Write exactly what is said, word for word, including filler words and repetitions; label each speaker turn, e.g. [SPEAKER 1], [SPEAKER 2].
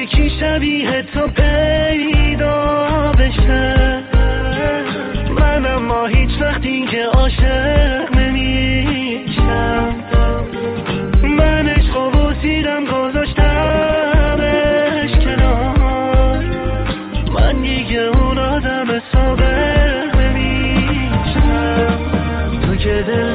[SPEAKER 1] یکی شبیه تو پیدا بشه. من اما هیچ وقتی که عاشق نمیشم، من عشق و بوسیدم گذاشتمش کنار، من دیگه اون آدم سابق نمیشم. تو که دل